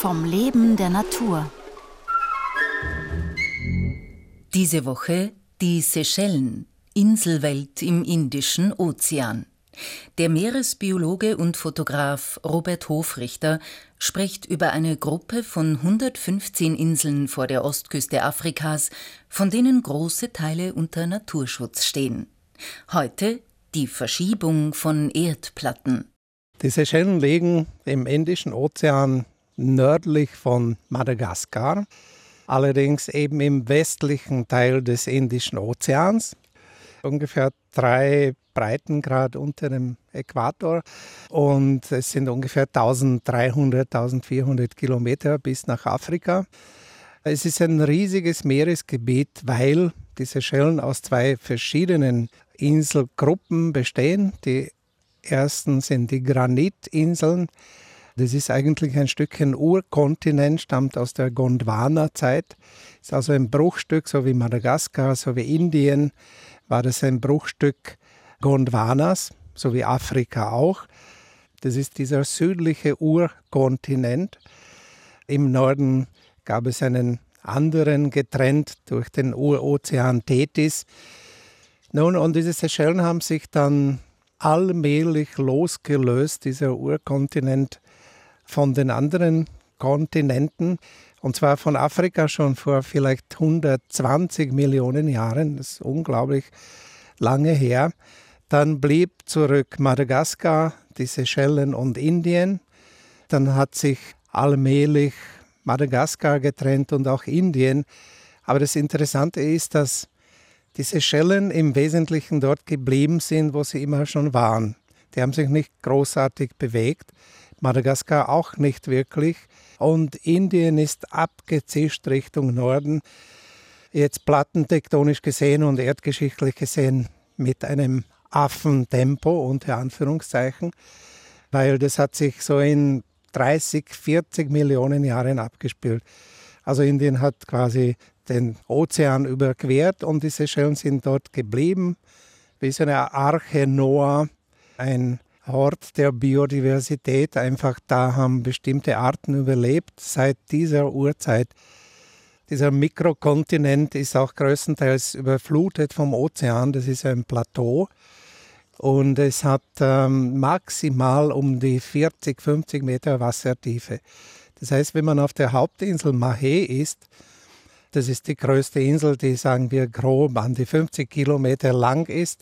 Vom Leben der Natur. Diese Woche die Seychellen, Inselwelt im Indischen Ozean. Der Meeresbiologe und Fotograf Robert Hofrichter spricht über eine Gruppe von 115 Inseln vor der Ostküste Afrikas, von denen große Teile unter Naturschutz stehen. Heute die Verschiebung von Erdplatten. Die Seychellen liegen im Indischen Ozean nördlich von Madagaskar, allerdings eben im westlichen Teil des Indischen Ozeans, ungefähr 3 Breitengrad unter dem Äquator, und es sind ungefähr 1300, 1400 Kilometer bis nach Afrika. Es ist ein riesiges Meeresgebiet, weil die Seychellen aus 2 verschiedenen Inselgruppen bestehen. Die ersten sind die Granitinseln. Das ist eigentlich ein Stückchen Urkontinent, stammt aus der Gondwana-Zeit. Ist also ein Bruchstück, so wie Madagaskar, so wie Indien, war das ein Bruchstück Gondwanas, so wie Afrika auch. Das ist dieser südliche Urkontinent. Im Norden gab es einen anderen, getrennt durch den Urozean Tethys. Nun, und diese Seychellen haben sich dann allmählich losgelöst, dieser Urkontinent, von den anderen Kontinenten. Und zwar von Afrika schon vor vielleicht 120 Millionen Jahren. Das ist unglaublich lange her. Dann blieb zurück Madagaskar, die Seychellen und Indien. Dann hat sich allmählich Madagaskar getrennt und auch Indien. Aber das Interessante ist, dass die Seychellen im Wesentlichen dort geblieben sind, wo sie immer schon waren. Die haben sich nicht großartig bewegt. Madagaskar auch nicht wirklich. Und Indien ist abgezischt Richtung Norden. Jetzt plattentektonisch gesehen und erdgeschichtlich gesehen mit einem Affentempo, unter Anführungszeichen. Weil das hat sich so in 30, 40 Millionen Jahren abgespielt. Also Indien hat quasi den Ozean überquert und die Seychellen sind dort geblieben, wie so eine Arche Noah, ein Hort der Biodiversität. Einfach da haben bestimmte Arten überlebt seit dieser Urzeit. Dieser Mikrokontinent ist auch größtenteils überflutet vom Ozean. Das ist ein Plateau und es hat maximal um die 40, 50 Meter Wassertiefe. Das heißt, wenn man auf der Hauptinsel Mahé ist, das ist die größte Insel, die, sagen wir, grob an die 50 Kilometer lang ist.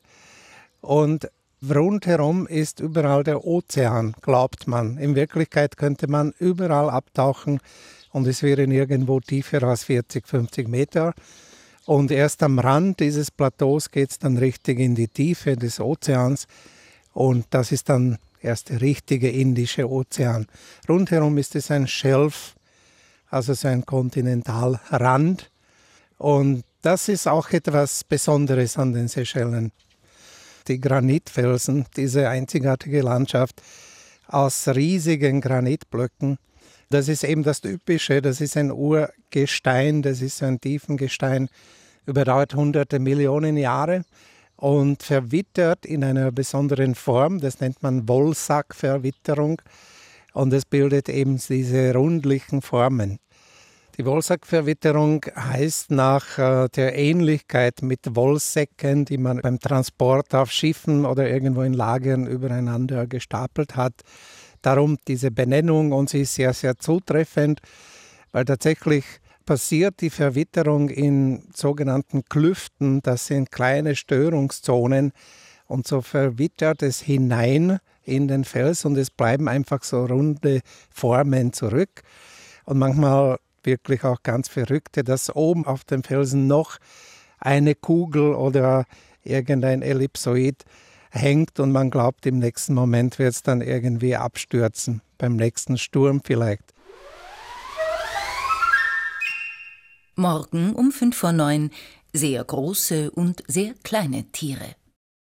Und rundherum ist überall der Ozean, glaubt man. In Wirklichkeit könnte man überall abtauchen und es wäre nirgendwo tiefer als 40, 50 Meter. Und erst am Rand dieses Plateaus geht es dann richtig in die Tiefe des Ozeans. Und das ist dann erst der richtige Indische Ozean. Rundherum ist es ein Schelf, also so ein Kontinentalrand. Und das ist auch etwas Besonderes an den Seychellen. Die Granitfelsen, diese einzigartige Landschaft aus riesigen Granitblöcken, das ist eben das Typische, das ist ein Urgestein, das ist ein Tiefengestein, überdauert hunderte Millionen Jahre und verwittert in einer besonderen Form, das nennt man Wollsackverwitterung. Und es bildet eben diese rundlichen Formen. Die Wollsackverwitterung heißt nach der Ähnlichkeit mit Wollsäcken, die man beim Transport auf Schiffen oder irgendwo in Lagern übereinander gestapelt hat. Darum diese Benennung, und sie ist sehr, sehr zutreffend, weil tatsächlich passiert die Verwitterung in sogenannten Klüften. Das sind kleine Störungszonen und so verwittert es hinein in den Fels und es bleiben einfach so runde Formen zurück. Und manchmal wirklich auch ganz verrückte, dass oben auf dem Felsen noch eine Kugel oder irgendein Ellipsoid hängt und man glaubt, im nächsten Moment wird es dann irgendwie abstürzen, beim nächsten Sturm vielleicht. Morgen um 8:55 sehr große und sehr kleine Tiere.